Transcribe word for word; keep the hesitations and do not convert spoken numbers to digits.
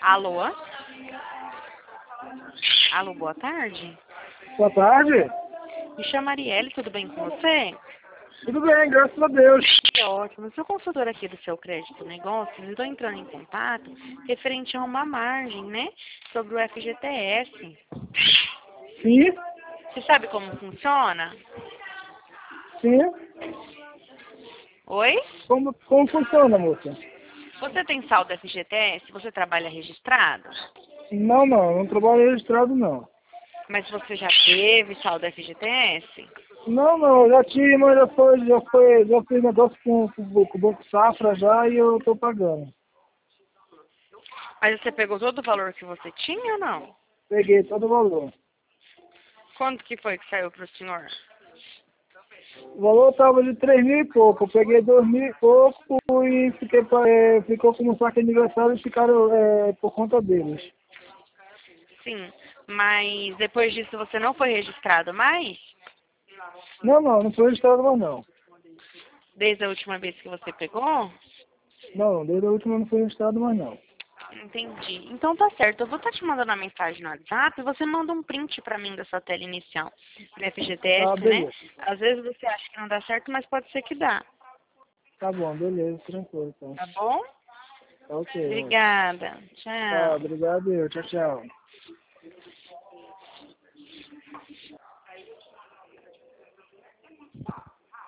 Alô? Alô, boa tarde. Boa tarde. Me chamo Arielle, tudo bem com você? Tudo bem, graças a Deus. Que ótimo. Eu sou consultora aqui do seu crédito negócio. Eu estou entrando em contato referente a uma margem, né? Sobre o F G T S. Sim, Você sabe como funciona? sim. Oi? Como, como funciona, moça? Você tem saldo F G T S? Você trabalha registrado? Não, não, não trabalho registrado, não. Mas você já teve saldo F G T S? Não, não, já tive, mas já foi, já foi, já fiz negócio com, com, com o Banco Safra já e eu tô pagando. Mas você pegou todo o valor que você tinha ou não? Peguei todo o valor. Quanto que foi que saiu para o senhor? O valor tava de três mil e pouco, eu peguei dois mil e pouco e fiquei, pra- é, ficou como saque aniversário e ficaram é, por conta deles. Sim, mas depois disso você não foi registrado mais? Não, não, não foi registrado mais não. Desde a última vez que você pegou? Não, desde a última não foi registrado mais não. Entendi. Então tá certo. Eu vou estar te mandando uma mensagem no WhatsApp e você manda um print pra mim da sua tela inicial. No Tá, F G T S, né? beleza. Às vezes você acha que não dá certo, mas pode ser que dá. Tá bom, beleza, tranquilo então. Tá bom? Tá ok. Obrigada. Tá, Tchau. obrigado eu. Tchau, tchau.